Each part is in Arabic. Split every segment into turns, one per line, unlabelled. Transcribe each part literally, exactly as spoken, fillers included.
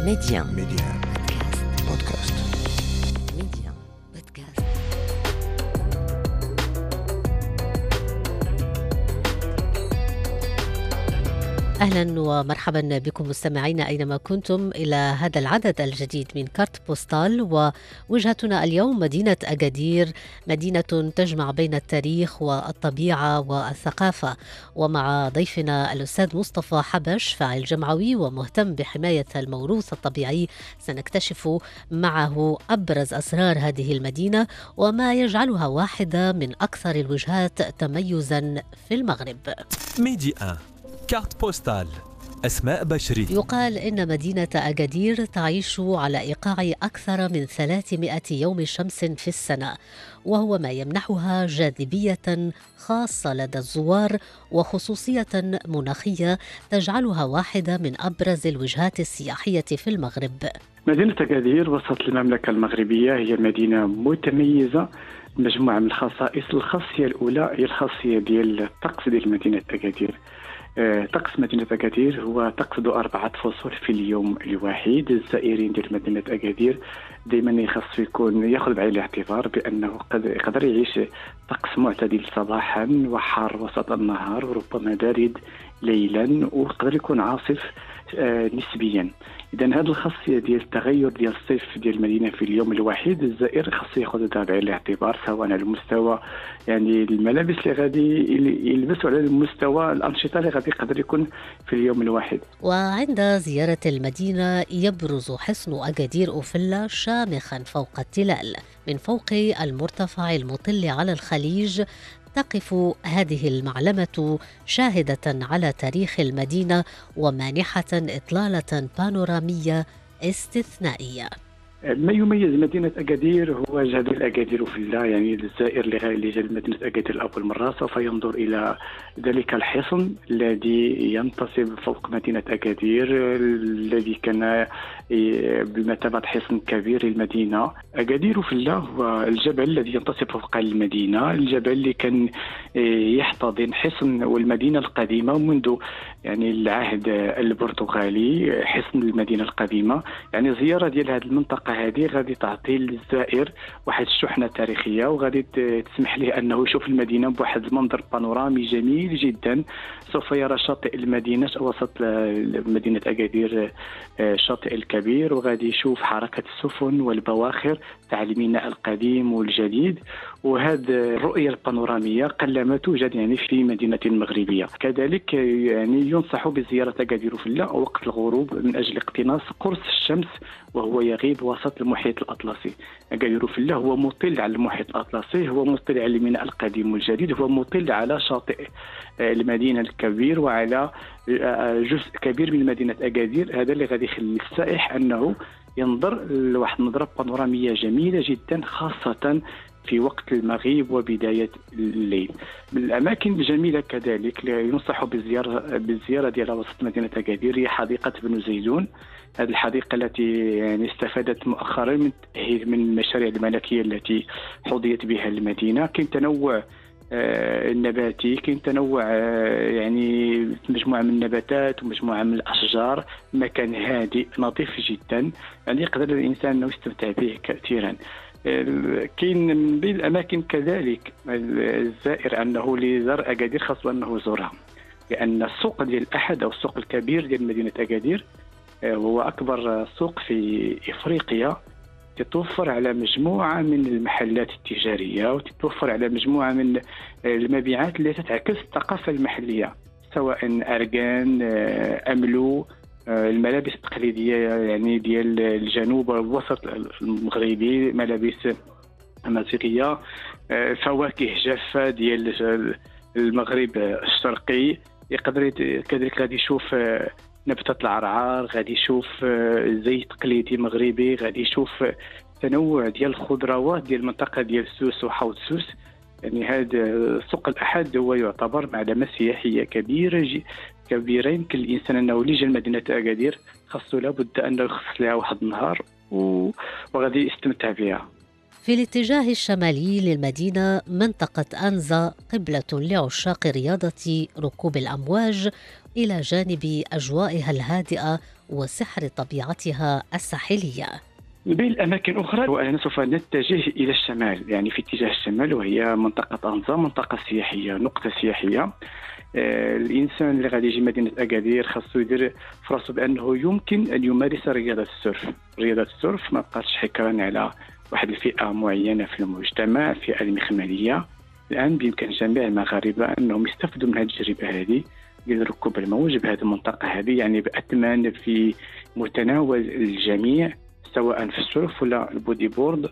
ميديان
ميديان بودكاست.
ميديان بودكاست. أهلا ومرحبا بكم مستمعينا أينما كنتم إلى هذا العدد الجديد من كارت بوستال. ووجهتنا اليوم مدينة أكادير، مدينة تجمع بين التاريخ والطبيعة والثقافة، ومع ضيفنا الأستاذ مصطفى حبش، فاعل جمعوي ومهتم بحماية الموروث الطبيعي، سنكتشف معه أبرز أسرار هذه المدينة وما يجعلها واحدة من أكثر الوجهات تميزا في المغرب.
ميديا كارت بوستال. أسماء بشري.
يقال إن مدينة أكادير تعيش على إيقاع أكثر من ثلاثمائة يوم شمس في السنة، وهو ما يمنحها جاذبية خاصة لدى الزوار وخصوصية مناخية تجعلها واحدة من أبرز الوجهات السياحية في المغرب.
مدينة أكادير وسط المملكة المغربية هي مدينة متميزة، مجموعة من الخصائص. الخاصية الأولى هي الخاصية ديال الطقس ديال مدينة أكادير. طقس مدينة أكادير هو طقس ذو أربعة فصول في اليوم الواحد. الزائرين ديال مدينة أكادير دائما يخص يكون ياخذ بعين الاعتبار بأنه قد يقدر يعيش طقس معتدل صباحا وحار وسط النهار وربما بارد ليلا، ويقدر يكون عاصف آه نسبيا. إذا هذه الخاصية ديال التغير ديال الصيف ديال المدينة في اليوم الواحد، الزائر خاصو ياخذها بعين الاعتبار، سواء على المستوى يعني الملابس اللي غادي يلبسوا، على المستوى الأنشطة اللي غادي يقدر يكون في اليوم الواحد.
وعند زيارة المدينة يبرز حصن أكادير أوفلا شامخا فوق التلال. من فوق المرتفع المطل على الخليج تقف هذه المعلمة شاهدة على تاريخ المدينة ومانحة إطلالة بانورامية استثنائية.
ما يميز مدينة أكادير هو جبل أكادير أوفلا. يعني الزائر اللي جاء لمدينة أكادير لأول مرة سوف ينظر إلى ذلك الحصن الذي ينتصب فوق مدينة أكادير، الذي كان بمثابة حصن كبير للمدينة. أكادير أوفلا هو الجبل الذي ينتصب فوق المدينة، الجبل اللي كان يحتضن حصن والمدينة القديمة منذ يعني العهد البرتغالي، حصن المدينة القديمة. يعني زيارة ديال هذه المنطقة هذه غادي تعطي للزائر واحد الشحنة تاريخية، وغادي تسمح له أنه يشوف المدينة بواحد المنظر بانورامي جميل جدا. سوف يرى شاطئ المدينة وسط مدينة أكادير، الشاطئ الكبير، وغادي يشوف حركة السفن والبواخر تاع الميناء القديم والجديد. وهذه الرؤية البانورامية قلما توجد يعني في مدينة مغربية. كذلك يعني ينصح بزيارة أكادير أوفلا وقت الغروب من أجل اقتناص قرص الشمس وهو يغيب وسط المحيط الأطلسي. أكادير أوفلا هو مطل على المحيط الأطلسي، هو مطل على الميناء القديم والجديد، هو مطل على شاطئ المدينة الكبير وعلى جزء كبير من مدينة أكادير. هذا اللي غادي يخلي السائح أنه ينظر لواحد النظرة بانورامية جميلة جدا، خاصة في وقت المغيب وبداية الليل. من الأماكن الجميلة كذلك ينصح بالزيارة بالزيارة ديالها وسط مدينة أكادير هي حديقة بن زيدون. هذه الحديقة التي يعني استفادت مؤخرا من من المشاريع الملكية التي حظيت بها المدينة. كاين تنوع آه النباتي، كاين تنوع آه يعني مجموعة من النباتات ومجموعة من الأشجار، مكان هادئ نظيف جدا، يعني يقدر الإنسان أنه يستمتع به كثيرا. كاين من بين الأماكن كذلك الزائر أنه لزار أكادير خاص أنه يزورها، لأن السوق ديال الأحد أو السوق الكبير ديال مدينة أكادير هو أكبر سوق في إفريقيا، تتوفر على مجموعة من المحلات التجارية وتتوفر على مجموعة من المبيعات التي تعكس الثقافة المحلية، سواء أرغان، أملو، الملابس التقليدية يعني ديال الجنوب والوسط المغربي، ملابس أمازيغية، فواكه جافة ديال المغرب الشرقي. يقدر كذلك غادي يشوف نبتة العرعار، غادي يشوف زي تقليدي مغربي، غادي يشوف تنوع ديال الخضروات ديال المنطقة ديال سوس وحوض سوس. يعني هذا سوق الأحد هو يعتبر معلمة سياحية كبيرة كبيرة يمكن الإنسان أنه اللي جا لمدينة أكادير خاصو لابد أنه يخصص لها واحد النهار وغادي يستمتع بها.
في الاتجاه الشمالي للمدينة منطقة أنزا، قبلة لعشاق رياضة ركوب الأمواج، إلى جانب أجوائها الهادئة وسحر طبيعتها الساحلية.
بين الأماكن أخرى وأنا سوف نتجه إلى الشمال، يعني في اتجاه الشمال، وهي منطقة أنزا، منطقة سياحية، نقطة سياحية. آه الإنسان اللي غادي يجي مدينة أكادير خاصو يدير فرصه بأنه يمكن أن يمارس رياضة السيرف. رياضة السيرف ما بقاتش حكرا على واحد الفئة معينة في المجتمع، الفئة المخملية. الآن بإمكان جميع المغاربة أنهم يستفيدوا من هذه التجربة هذه ديال ركوب الموج بهذه المنطقة هذه، يعني بأثمان في متناول الجميع، سواء في السيرف ولا البودي بورد.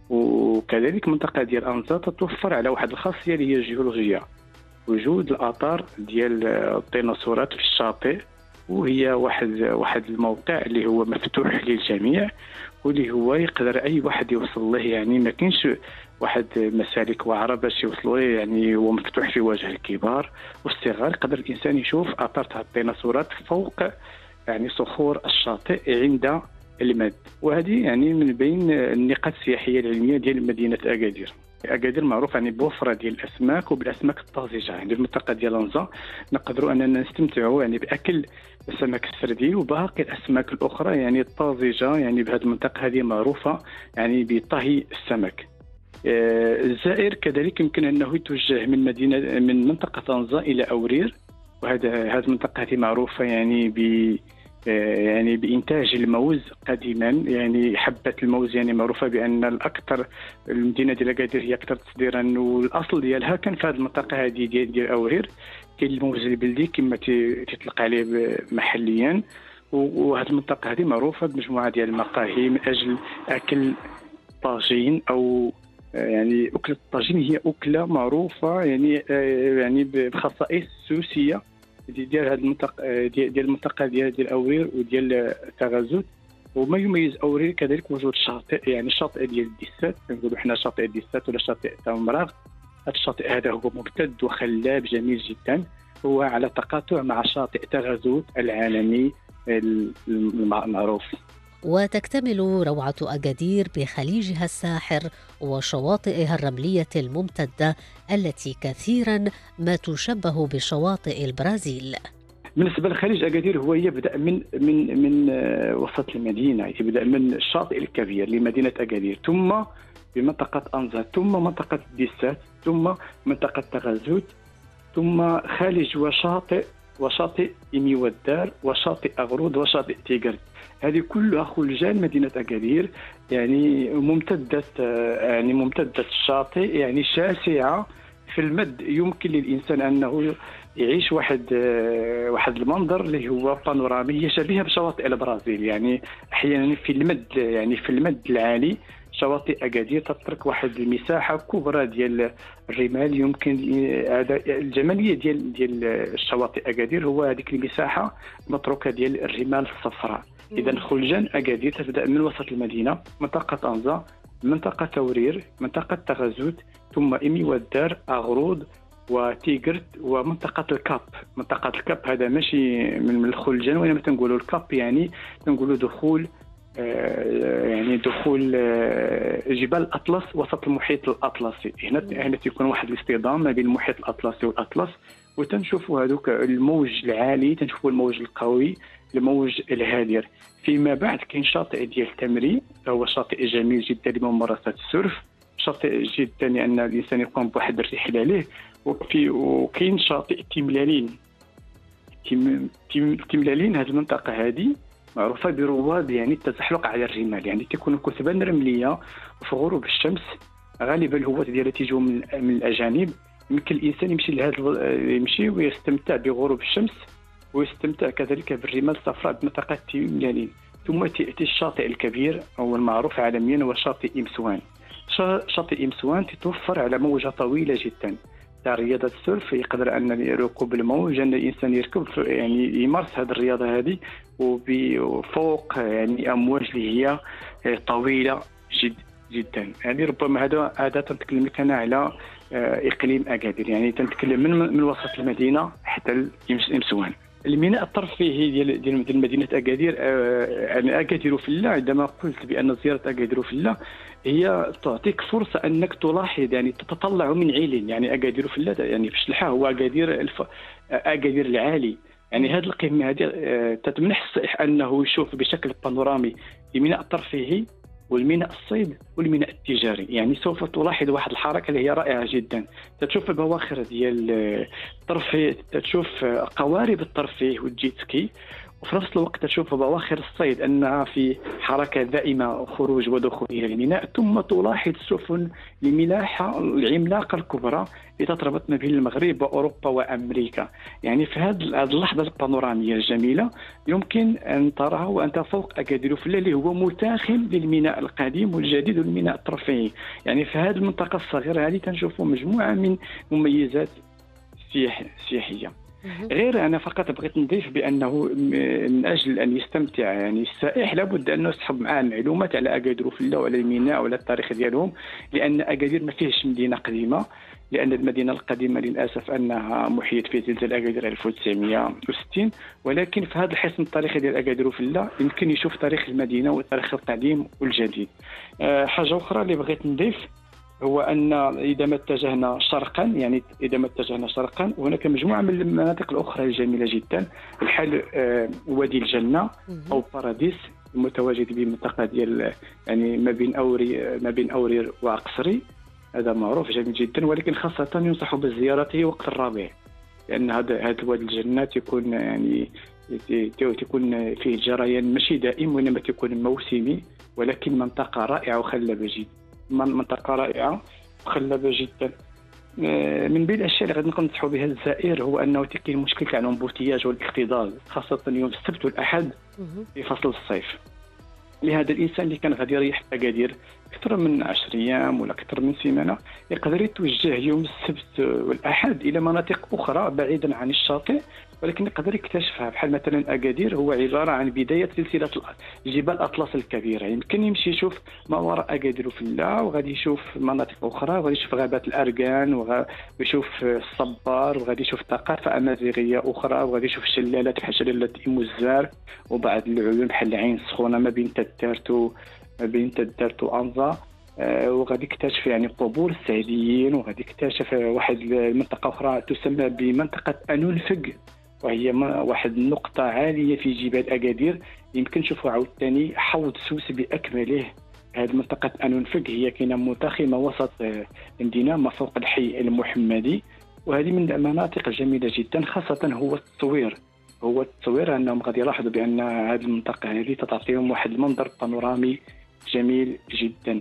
وكذلك المنطقة ديال أنزا تتوفر على واحد الخاصية اللي هي الجيولوجية، وجود الآثار ديال الديناصورات في الشاطئ، وهي واحد واحد الموقع اللي هو مفتوح للجميع، واللي هو يقدر أي واحد يوصل له. يعني ما كاينش واحد مسالك واعرة باش يوصلوا له، يعني هو مفتوح في وجه الكبار والصغار. يقدر الإنسان يشوف آثار تاع الديناصورات فوق يعني صخور الشاطئ عند المد. وهذه يعني من بين النقاط السياحيه العلميه ديال مدينه اكادير. اكادير معروف يعني بوفره ديال الاسماك وبالاسماك الطازجه. يعني المنطقه ديال أنزا نقدروا اننا نستمتعوا يعني باكل السمك السردي وباقي الاسماك الاخرى يعني الطازجه. يعني بهذه المنطقه هذه معروفه يعني بطهي السمك. الزائر كذلك يمكن انه يتوجه من مدينه من منطقه أنزا الى أورير، وهذا هذه المنطقه هذه معروفه يعني ب يعني بإنتاج الموز قديما. يعني حبة الموز يعني معروفة بأن الأكثر المدينة ديال أكادير هي أكثر تصديرا، والأصل ديالها كان في هذه المنطقة هذه ديال ديال أورير. كاين الموز البلدي كما تطلق عليه محليا. وهذه المنطقة هذه معروفة بمجموعة ديال المقاهي من أجل أكل طاجين، أو يعني أكلة الطاجين هي أكلة معروفة يعني يعني بخصائص سوسية ديال هذه المنطقه ديال المنطقه ديال ديال أورير وديال تغازوت. وما يميز أورير كذلك وجود الشاطئ، يعني الشاطئ ديال الديسات، كنقولوا حنا شاطئ الديسات ولا شاطئ تاع مراغ. هذا الشاطئ هذا هو ممتد وخلاب جميل جدا، هو على تقاطع مع شاطئ تغازوت العالمي المعروف.
وتكتمل روعة أكادير بخليجها الساحر وشواطئها الرملية الممتدة التي كثيرا ما تشبه بشواطئ البرازيل.
بالنسبة لخليج أكادير هو يبدأ من من من وسط المدينة، يبدأ من الشاطئ الكبير لمدينة أكادير، ثم بمنطقة أنزا، ثم منطقة ديسات، ثم منطقة تغازوت، ثم خالج وشاطئ وشاطئ إمي والدار وشاطئ أغرود وشاطئ تيغرت. هذه كلها خلجان مدينة أكادير، يعني ممتدة يعني ممتدة الشاطئ يعني شاسعة في المد. يمكن للإنسان أنه يعيش واحد واحد المنظر اللي هو بانورامي، هي شبيهة بشواطئ البرازيل. يعني أحيانا في المد يعني في المد العالي شواطئ أكادير تترك واحد المساحة كبرى ديال الرمال. يمكن هذا الجمالية ديال ديال الشواطئ أكادير هو هذيك المساحة متروكة ديال الرمال الصفراء. إذا خلجان أكادير تبدأ من وسط المدينة، منطقة أنزا، منطقة تورير، منطقة تغازوت، ثم إمي والدار، أغرود وتيغرت، ومنطقة الكاب. منطقة الكاب هذا ماشي من الخلجان، وإنما تنقولوا الكاب يعني تنقولوا دخول يعني دخول جبال الأطلس وسط المحيط الأطلسي. هنا هنا تكون واحد الاصطدام ما بين المحيط الأطلسي والأطلس، وتنشوفوا هذوك الموج العالي، تنشوفوا الموج القوي، الموج الهادر. فيما بعد كاين شاطئ ديال تمري، هو شاطئ جميل جدا لممارسة السيرف، شاطئ جدا لأن الإنسان يقوم بواحد الرحلة عليه. وفي وكاين شاطئ تيملالين. تيم تيملالين هذه المنطقة هذه معروفة برواد يعني التزحلق على الرمال، يعني تكون كثبان رملية وفي غروب الشمس غالبا الهواة ديالها تيجوا من, من الأجانب. يمكن الإنسان يمشي لهذا يمشي ويستمتع بغروب الشمس ويستمتع كذلك بالرمال الصفراء بمنطقة تيملالين. ثم تأتي الشاطئ الكبير أو المعروف عالميا هو شاطئ إمسوان. شاطئ إمسوان تتوفر على موجة طويلة جدا تاع رياضة السيرف. يقدر أن ركوب الموج أن الإنسان يركب يعني يمارس هذه الرياضة هذه وفوق يعني أمواج اللي هي طويلة جد جدا. يعني ربما هذا هذا تنتكلم لك أنا على إقليم أكادير، يعني تنتكلم من من وسط المدينة حتى إمسوان. الميناء الترفيهي ديال ديال مدينة أكادير، يعني أكادير فلة، عندما قلت بأن زيارة أكادير فلة هي تعطيك فرصة أنك تلاحظ يعني تتطلع من عيلين. يعني أكادير فلة يعني في شلحة هو أكادير الف... أكادير العالي، يعني هذه القمة هذه آه، تتمنح السائح أنه يشوف بشكل بانورامي الميناء الترفيهي والميناء الصيد والميناء التجاري. يعني سوف تلاحظ واحد الحركة اللي هي رائعة جدا، تشوف البواخر ديال آه، الترفيه، تشوف آه، قوارب الترفيه والجيت سكي، وفي نفس الوقت تشوف بواخر الصيد أنها في حركة دائمة خروج ودخول إلى الميناء. ثم تلاحظ سفن الملاحة العملاقة الكبرى لتتربط ما بين المغرب وأوروبا وأمريكا. يعني في هذه اللحظة البانورامية الجميلة يمكن أن تراها وأنت فوق أكادير فلا اللي هو متاخم للميناء القديم والجديد والميناء الترفيهي. يعني في هذه المنطقة الصغيرة هذه تنشوف مجموعة من مميزات سياحية. غير أنا فقط بغيت نضيف بأنه من أجل أن يستمتع يعني السائح لابد أنه يسحب معاه معلومات على أكادير وفلا وعلى الميناء وعلى التاريخ ديالهم، لأن أكادير ما فيهش مدينة قديمة، لأن المدينة القديمة للأسف أنها محيط في زلزال أكادير ألف وتسعمائة وستين، ولكن في هذا الحصن التاريخي ديال أكادير وفلا يمكن يشوف تاريخ المدينة وتاريخ القديم والجديد. أه حاجة أخرى اللي بغيت نضيف هو أن إذا ما اتجهنا شرقا، يعني إذا ما اتجهنا شرقا هناك مجموعة من المناطق الأخرى الجميلة جدا، بحال وادي الجنة أو باراديس المتواجد بمنطقة ديال يعني ما بين أوري ما بين أورير وقصري. هذا معروف جميل جدا، ولكن خاصة ينصح بزيارته وقت الربيع، لأن هذا هذا وادي الجنة تكون يعني تكون فيه جريان ماشي دائم وإنما تكون موسمي، ولكن منطقة رائعة وخلابة جدا، منطقة رائعة وخلابة جدا. من بين الأشياء اللي غادي نقدر ننصحوا بها الزائر هو أنه كاين مشكل تاع الامبوتياج والاكتظاظ، خاصة يوم السبت والأحد في فصل الصيف. لهذا الإنسان اللي كان غادي يريح في أكادير أكثر من عشر أيام ولا أكثر من سيمانة يقدر يتوجه يوم السبت والأحد إلى مناطق أخرى بعيدا عن الشاطئ، ولكن يقدر يكتشفها. بحال مثلا أكادير هو عبارة عن بداية سلسلة جبال أطلس الكبيرة، يمكن يمشي يشوف ما وراء أكادير وفلا، وغادي يشوف مناطق أخرى، وغادي يشوف غابات الأركان، ويشوف الصبار، وغادي يشوف ثقافة أمازيغية أخرى، وغادي يشوف شلالات بحال شلالة إيموزار وبعض العيون بحال العين السخونة ما بين تدارت ما بين تدارت وأنزا. آه وغادي يكتشف يعني قبور السعديين، وغادي يكتشف واحد المنطقة أخرى تسمى بمنطقة أنونفق، وهي واحد النقطة عالية في جبال أكادير يمكن نشوفوا عاوتاني حوض سوس بأكمله. هذه منطقة أنونفق هي كاينة متاخمة وسط المدينة ما فوق الحي المحمدي، وهذه من المناطق الجميلة جدا. خاصة هو التصوير هو التصوير أنهم غادي يلاحظوا بأن هذه المنطقة هذه تعطيهم واحد المنظر بانورامي جميل جدا.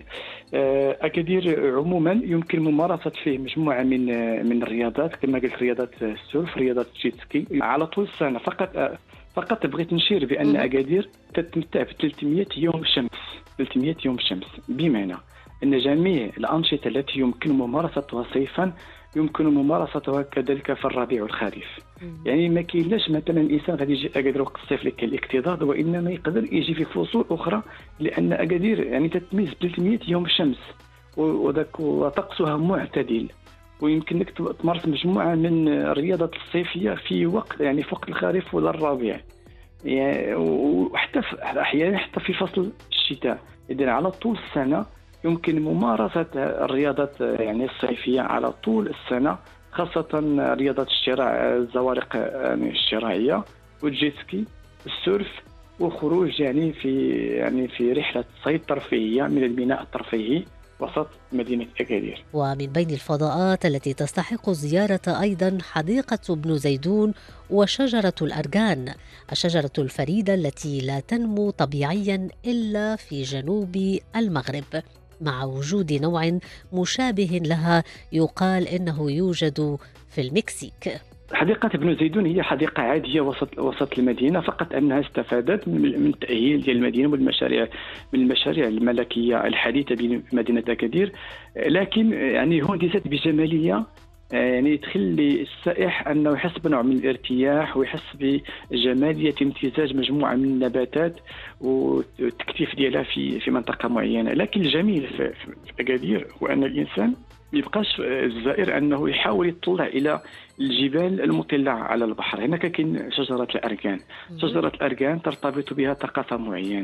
أكادير عموما يمكن ممارسة فيه مجموعة من من الرياضات، كما قلت رياضة السولف، رياضة الجيت سكي على طول السنة. فقط فقط بغيت نشير بأن أكادير تتمتع ب ثلاثمائة يوم شمس، ثلاثمائة يوم شمس، بمعنى أن جميع الأنشطة التي يمكن ممارستها صيفا يمكن ممارستها كذلك في الربيع والخريف. يعني ما كاينلاش مثلا الانسان غادي يجي اكادير وقت الصيف اللي كاين الاكتظاظ، وانما يقدر يجي في فصول اخرى، لان اكادير يعني تتميز ب ثلاثمائة يوم شمس وذاك وطقسها معتدل، ويمكنك تمارس مجموعه من الرياضات الصيفيه في وقت يعني في وقت الخريف ولا الربيع، يعني وحتى احيانا حتى في فصل الشتاء. اذا على طول السنه يمكن ممارسة الرياضات يعني الصيفية على طول السنة، خاصة رياضة الشراع، الزوارق يعني الشراعية والجيت سكي والسيرف، وخروج يعني في يعني في رحلة صيد ترفيهية من الميناء الترفيهي وسط مدينة أكادير.
ومن بين الفضاءات التي تستحق الزيارة أيضا حديقة ابن زيدون وشجرة الأركان، الشجرة الفريدة التي لا تنمو طبيعيا إلا في جنوب المغرب، مع وجود نوع مشابه لها يقال إنه يوجد في المكسيك.
حديقة ابن زيدون هي حديقة عادية وسط وسط المدينة، فقط أنها استفادت من التأهيل ديال المدينة والمشاريع من المشاريع الملكية الحديثة بمدينة أكادير، لكن يعني هندست بجمالية يعني تخلي السائح أنه يحس بنوع من الارتياح ويحس بجمالية امتزاج مجموعة من النباتات والتكثيف ديالها في في منطقة معينة. لكن الجميل في أكادير هو أن الإنسان يبقاش الزائر أنه يحاول يطلع إلى الجبال المطلة على البحر. هناك كاين شجرة الأركان، شجرة الأركان ترتبط بها ثقافة معينة،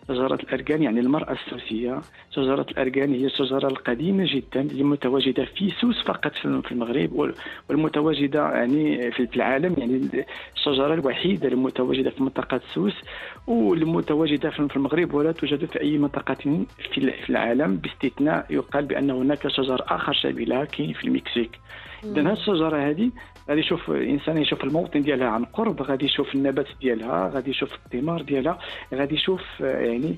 شجرة الأركان يعني المرأة السوسية. شجرة الأركان هي الشجرة القديمة جدا اللي متواجدة في سوس فقط في المغرب، والمتواجدة يعني في العالم، يعني الشجرة الوحيدة المتواجدة في منطقة سوس والمتواجدة في المغرب، ولا توجد في أي منطقة في العالم باستثناء يقال بأن هناك شجر آخر شبيه لها كاين في المكسيك. إذا هذه الشجرة هذه غادي يشوف الانسان يشوف الموطن ديالها عن قرب، غادي يشوف النبات ديالها، غادي يشوف الثمار ديالها، غادي يشوف يعني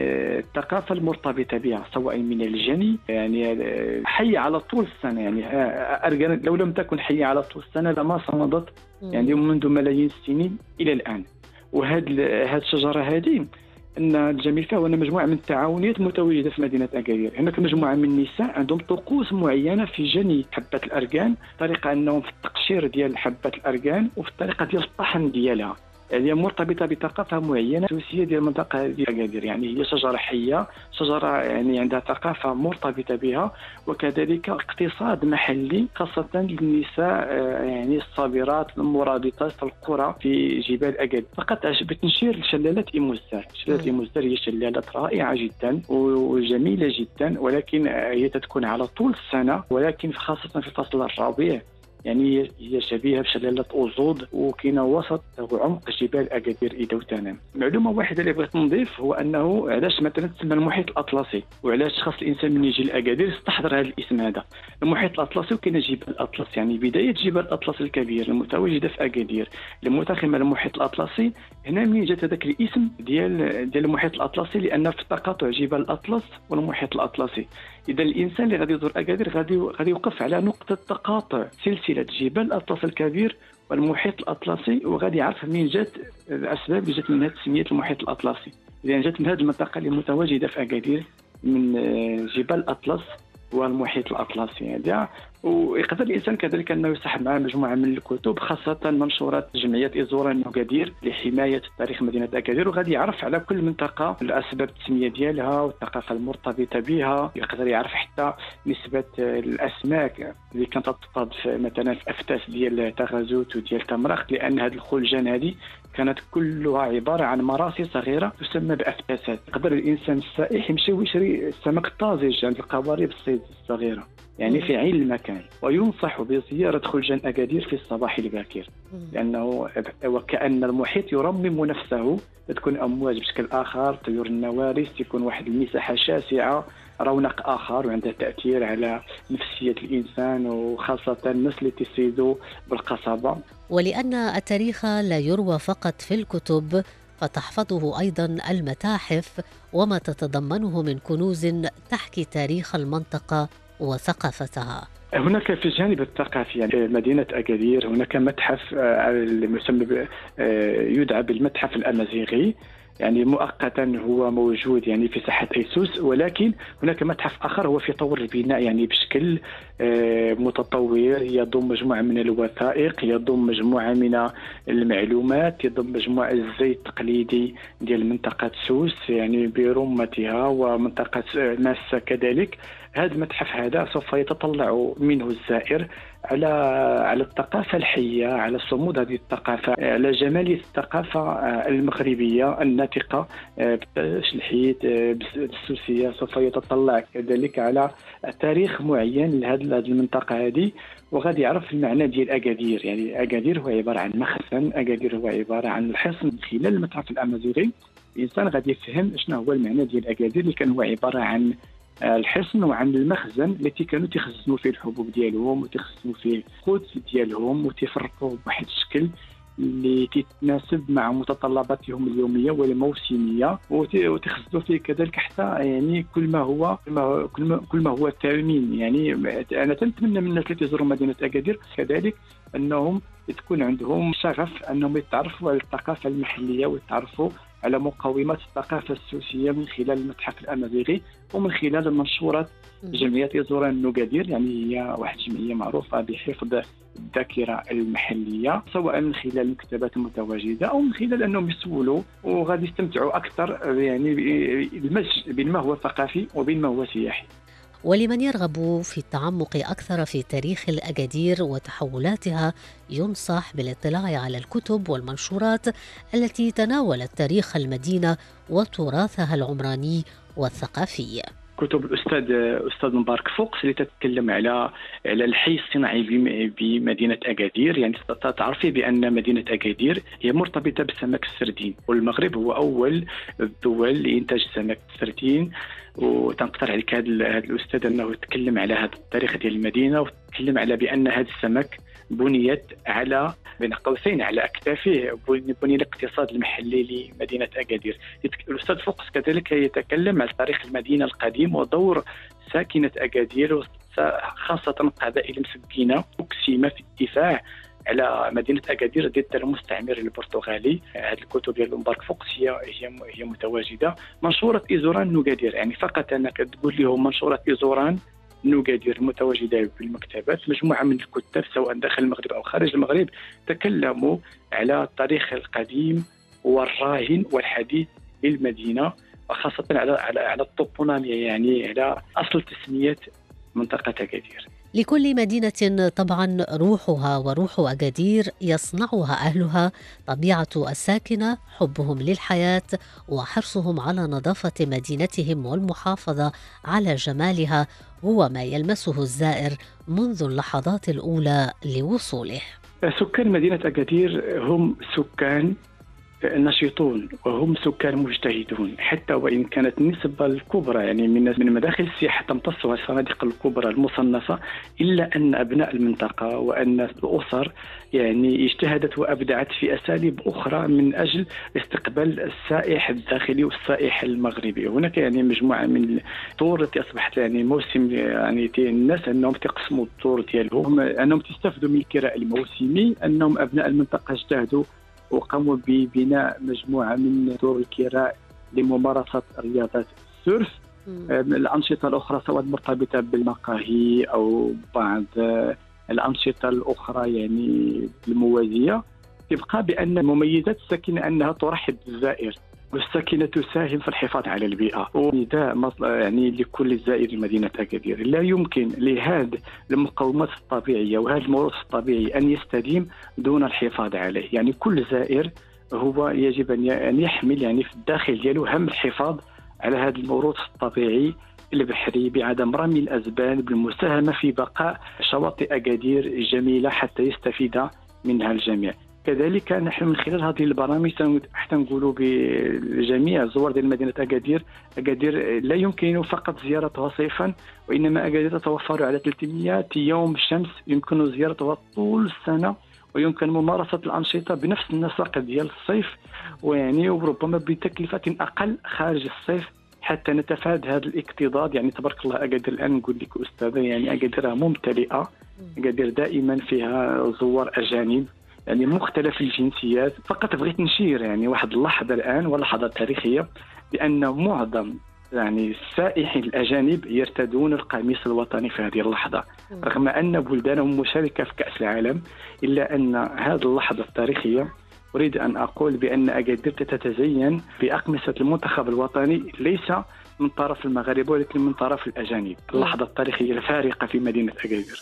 الثقافه المرتبطه بها سواء من الجني يعني حيه على طول السنه. يعني أركان لو لم تكن حيه على طول السنه لما صمدت يعني منذ ملايين السنين الى الان. وهذه هذه الشجره هذه ان الجميل فيها هو ان مجموعه من التعاونيات متواجده في مدينه اكادير. هناك مجموعه من النساء عندهم طقوس معينه في جني حبه الاركان، طريقه انهم في التقشير ديال حبه الاركان وفي الطريقه ديال الطحن ديالها، هي مرتبطه بثقافه معينه سوسيه ديال المنطقه ديال اكادير. يعني هي شجره حيه، شجره يعني عندها ثقافه مرتبطه بها، وكذلك اقتصاد محلي خاصه للنساء يعني الصابرات المرابطات في القرى في جبال اكادير. فقط بتنشير لشلالة إيموزار. شلالة إيموزار هي شلالات رائعه جدا وجميله جدا، ولكن هي تكون على طول السنه، ولكن خاصه في فصل الربيع يعني هي شبيهه بشلاله اوزود، وكاينه وسط وعمق جبال اكادير اذا تنام. معلومه واحده اللي بغيت نضيف هو انه علاش مثلا تسمى المحيط الاطلسي، وعلاش خاص الانسان من يجي لاكادير يستحضر هذا الاسم هذا المحيط الاطلسي. وكاين جبال الاطلس يعني بدايه جبال الاطلس الكبير المتواجده في اكادير المتخمه المحيط الاطلسي. هنا من جات هذاك الاسم ديال ديال المحيط الاطلسي لان في تقاطع جبال الاطلس والمحيط الاطلسي. اذا الانسان اللي غادي يزور اكادير غادي غادي يوقف على نقطه تقاطع سلسله جبال الاطلس الكبير والمحيط الاطلسي، وغادي يعرف منين جات الاسباب اللي جات من هذه تسميه المحيط الاطلسي. اذا جات من هذه المنطقه اللي متواجده في اكادير من جبال الاطلس والمحيط الاطلسي هذا. ويقدر الانسان كذلك انه يصاحب معه مجموعه من الكتب خاصه منشورات جمعيه ازورا اكادير لحمايه تاريخ مدينه اكادير، وغادي يعرف على كل منطقه الاسباب التسميه ديالها والثقافه المرتبطه بها. يقدر يعرف حتى نسبه الاسماك اللي كانت تصطاد مثلا في افتاس ديال تغازوت وديال تمرخ، لان هذه الخلجان هذه كانت كلها عباره عن مراسي صغيره تسمى بافتاسات. يقدر الانسان السائح يمشي ويشري السمك طازج عند القوارب الصيد الصغيره يعني في عين المكان. وينصح بزيارة خلجان أكادير في الصباح الباكر، لأنه وكأن المحيط يرمم نفسه، تكون أمواج بشكل آخر، طيور النوارس، تكون واحد المساحة شاسعة، رونق آخر، وعندها تأثير على نفسية الإنسان وخاصة الناس اللي تسيدوا بالقصبة.
ولأن التاريخ لا يروى فقط في الكتب، فتحفظه أيضا المتاحف وما تتضمنه من كنوز تحكي تاريخ المنطقة وثقافتها.
هناك في الجانب الثقافي يعني مدينة أكادير هناك متحف المسمى يدعى بالمتحف الأمازيغي، يعني مؤقتا هو موجود يعني في ساحة أيسوس، ولكن هناك متحف آخر هو في طور البناء يعني بشكل متطور، يضم مجموعة من الوثائق، يضم مجموعة من المعلومات، يضم مجموعة الزي التقليدي ديال منطقة سوس يعني برمتها ومنطقة ماسة كذلك. هذا المتحف هذا سوف يتطلع منه الزائر على على الثقافة الحية، على صمود هذه الثقافة، على جمالية الثقافة المغربية الناطقة بالتشلحيت بالسوسية. سوف يتطلع كذلك على تاريخ معين لهذه المنطقة هذه، وغادي يعرف المعنى ديال أكادير. يعني أكادير هو عبارة عن مخزن، أكادير هو عبارة عن الحصن. من خلال المتحف الأمازيغي الإنسان غادي يفهم شنو هو المعنى ديال أكادير، اللي كان هو عبارة عن الحصن وعن المخزن التي كانوا تخزنوا فيه الحبوب ديالهم وتخزنوا فيه القوت ديالهم وتفرقوا بواحد الشكل اللي تتناسب مع متطلباتهم اليوميه والموسميه، وتخزنوا فيه كذلك حتى يعني كل ما هو كل ما, كل ما هو ثمين. يعني انا تنتمنى من الناس اللي تزوروا مدينه اكادير كذلك انهم تكون عندهم شغف انهم يتعرفوا على الثقافه المحليه ويتعرفوا على مقومات الثقافة السوسية من خلال المتحف الأمازيغي ومن خلال منشورات جمعية ازورا أكادير. يعني هي واحد الجمعية معروفة بحفظ الذاكرة المحلية، سواء من خلال المكتبات المتواجدة أو من خلال أنهم يسولوا وغادي يستمتعوا أكثر يعني بين ما هو ثقافي وبين ما هو سياحي.
ولمن يرغب في التعمق أكثر في تاريخ الأكادير وتحولاتها ينصح بالاطلاع على الكتب والمنشورات التي تناولت تاريخ المدينة وتراثها العمراني والثقافي.
كتب الأستاذ أستاذ مبارك فوقس اللي تتكلم على على الحي الصناعي بمدينة أكادير. يعني تعرفي بأن مدينة أكادير هي مرتبطة بسمك السردين، والمغرب هو أول الدول لإنتاج سمك السردين. وتنقترح عليك هذا الأستاذ أنه يتكلم على هذا التاريخ ديال المدينة، ويتكلم على بأن هذا السمك بنيت على بين قوسين على أكتافه بني الاقتصاد المحلي لمدينة أكادير. الأستاذ فوقس كذلك يتكلم عن تاريخ المدينة القديم ودور ساكنة أكادير خاصة قبائل مسكينة مقسمة في الدفاع على مدينة أكادير ضد المستعمر البرتغالي. هذه الكتب ديال مبارك فوقس هي هي هي متواجدة. منشورة إيزوران نوغادير، يعني فقط أنك تقول لهم منشورة إيزوران نوغادير متواجدة في المكتبات. مجموعة من الكتاب سواء داخل المغرب أو خارج المغرب تكلموا على التاريخ القديم والراهن والحديث للمدينة، وخاصة على على على الطوبونامية، يعني على أصل تسمية منطقة أكادير.
لكل مدينة طبعا روحها، وروح أكادير يصنعها أهلها، طبيعة الساكنة، حبهم للحياة، وحرصهم على نظافة مدينتهم والمحافظة على جمالها هو ما يلمسه الزائر منذ اللحظات الأولى لوصوله.
سكان مدينة أكادير هم سكان نشيطون وهم سكان مجتهدون، حتى وإن كانت النسبة الكبرى يعني من من مداخل السياحة تمتصها الصناديق الكبرى المصنفة، إلا أن أبناء المنطقة وأن الأسر يعني اجتهدت وأبدعت في أساليب أخرى من أجل استقبال السائح الداخلي والسائح المغربي. هناك يعني مجموعة من الطور التي أصبحت يعني موسم، يعني الناس أنهم تقسموا الطور ديالهم، أنهم تستفدوا من الكراء الموسمي، أنهم أبناء المنطقة اجتهدوا وقاموا ببناء مجموعة من دور الكراء لممارسة رياضة السيرف. الأنشطة الأخرى سواء مرتبطة بالمقاهي أو بعض الأنشطة الأخرى يعني الموازية، تبقى بأن مميزات الساكنة أنها ترحب بالزائر، والساكنة تساهم في الحفاظ على البيئة. ونداء يعني لكل زائر مدينة أكادير، لا يمكن لهذه المقومات الطبيعية وهذا الموروث الطبيعي أن يستديم دون الحفاظ عليه. يعني كل زائر هو يجب أن يحمل يعني في الداخل ديالو هم الحفاظ على هذا الموروث الطبيعي البحري بعدم رمي الأزبال، بالمساهمة في بقاء شواطئ أكادير جميلة حتى يستفيد منها الجميع. كذلك نحن من خلال هذه البرامج حتى نقولوا بجميع زوار ديال مدينة أكادير، أكادير لا يمكن فقط زيارتها صيفا، وإنما أكادير تتوفر على ثلاثمائة يوم شمس يمكن زيارتها طول السنة، ويمكن ممارسة الأنشطة بنفس النسق ديال الصيف، ويعني وربما بتكلفة أقل خارج الصيف حتى نتفادى هذا الاكتظاظ. يعني تبارك الله أكادير الآن نقول لك أستاذة يعني أكادير ممتلئة، أكادير دائما فيها زوار أجانب يعني مختلف الجنسيات. فقط بغيت نشير يعني واحد اللحظة الآن ولحظة تاريخية بأن معظم يعني السائحين الأجانب يرتدون القميص الوطني في هذه اللحظة، رغم أن بلدانهم مشاركة في كأس العالم، إلا أن هذه اللحظة التاريخية أريد أن أقول بأن أكادير تتزين بأقمصة المنتخب الوطني ليس من طرف المغاربة ولكن من طرف الأجانب. اللحظة التاريخية الفارقة في مدينة أكادير.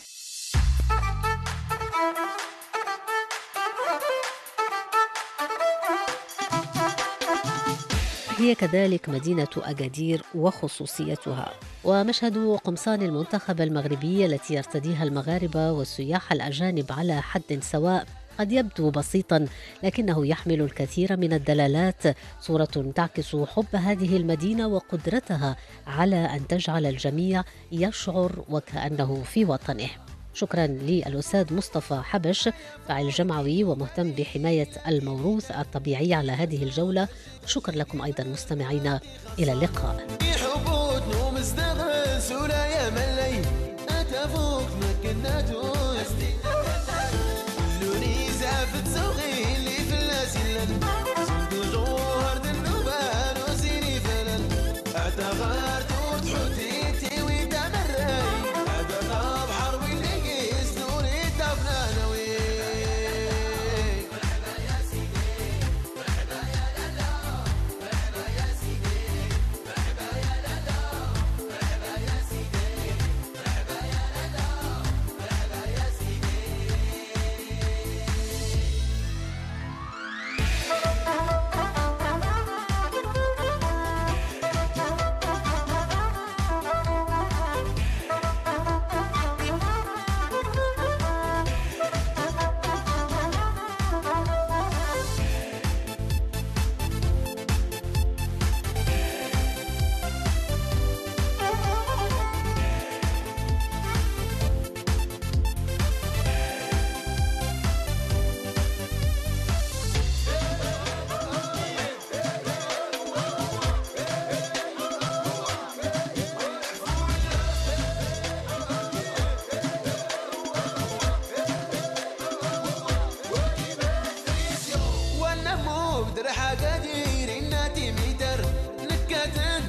هي كذلك مدينة أكادير وخصوصيتها، ومشهد قمصان المنتخب المغربي التي يرتديها المغاربة والسياح الأجانب على حد سواء قد يبدو بسيطا، لكنه يحمل الكثير من الدلالات، صورة تعكس حب هذه المدينة وقدرتها على أن تجعل الجميع يشعر وكأنه في وطنه. شكرا للأستاذ مصطفى حبش، فاعل جمعوي ومهتم بحماية الموروث الطبيعي على هذه الجولة. شكرا لكم أيضا مستمعينا، إلى اللقاء.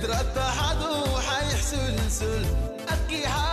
تربى حدو حيحسن سل أكي